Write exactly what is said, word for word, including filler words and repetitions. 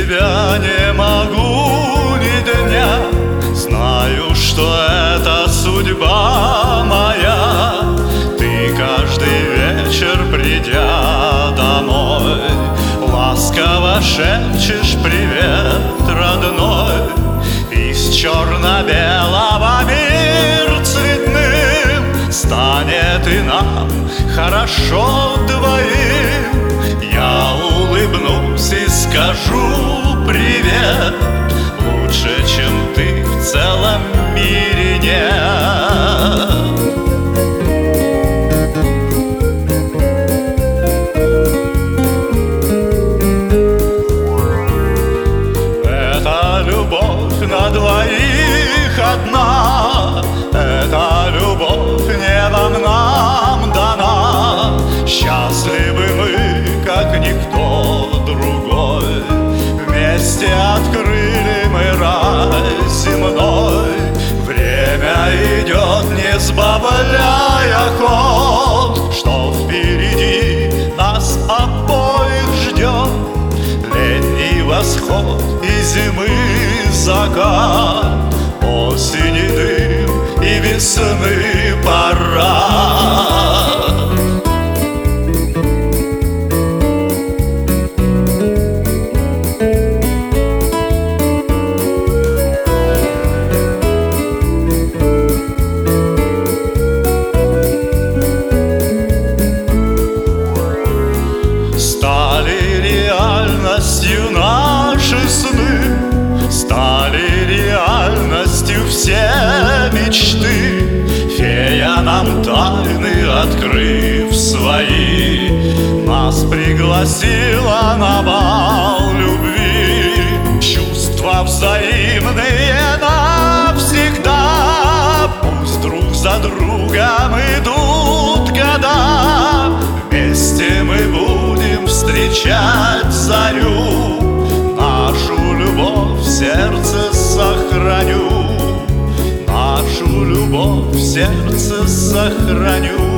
тебя не могу ни дня. Знаю, что это судьба моя. Ты каждый вечер, придя домой, ласково шепчешь привет, родной. Из черно-белого мир цветным станет и нам хорошо двоим. Я улыбнусь и скажу привет, лучше, чем ты в целом мире нет. Это любовь на двоих одна, эта любовь небом нам дана. Счастливы мы, как никто другой, вместе открыли мы рай земной. Время идет, не сбавляя ход, что впереди нас обоих ждет. Летний восход и зимы закат, осени дым и весны парад. Стали реальностью наши сны, стали реальностью все мечты. Фея нам тайны, открыв свои, нас пригласила на бал любви. Чувства взаимные навсегда, пусть друг за другом идут года. Вместе мы будем встречать зарю, нашу любовь в сердце сохраню, нашу любовь в сердце сохраню.